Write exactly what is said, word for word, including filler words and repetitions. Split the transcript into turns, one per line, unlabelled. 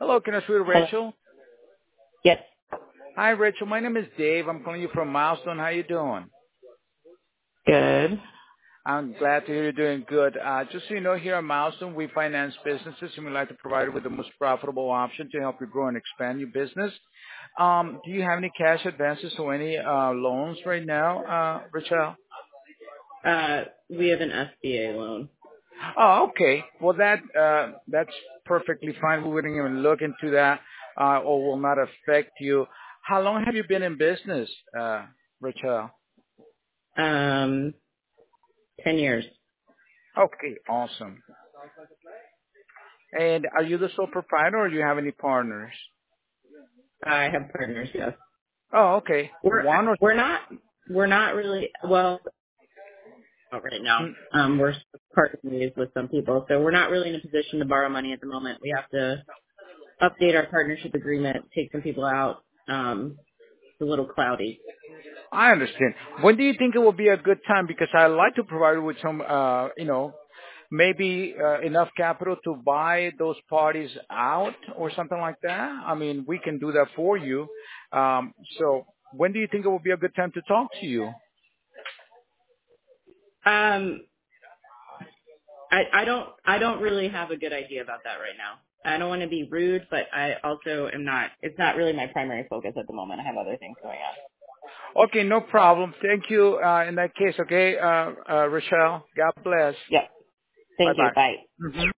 Hello, can I speak to
Hello.
Rachel?
Yes.
Hi, Rachel. My name is Dave. I'm calling you from Milestone. How you doing?
Good.
I'm glad to hear you're doing good. Uh, just so you know, here at Milestone, we finance businesses, and we like to provide you with the most profitable option to help you grow and expand your business. Um, do you have any cash advances or any uh, loans right now, uh, Rachel?
Uh, we have an S B A loan.
Oh, okay. Well, that uh, that's perfectly fine. We wouldn't even look into that, uh, or will not affect you. How long have you been in business, uh, Rachel?
Um, ten years.
Okay, awesome. And are you the sole proprietor or do you have any partners?
I have partners. Yes.
Oh, okay.
We're
One or
we're not we're not really well not right now.
mm,
Um, we're partners with some people, so we're not really in a position to borrow money at the moment. We have to update our partnership agreement, take some people out. Um, it's a little cloudy.
I understand. When do you think it will be a good time? Because I'd like to provide you with some, uh, you know, maybe uh, enough capital to buy those parties out or something like that. I mean, we can do that for you. Um, so when do you think it will be a good time to talk to you?
Um, I, I don't I don't really have a good idea about that right now. I don't want to be rude, but I also am not. It's not really my primary focus at the moment. I have other things going on.
Okay, no problem. Thank you uh, in that case, okay, uh, uh, Rochelle. God bless.
Yep. Thank you.
Bye-bye.
Bye.
Mhm.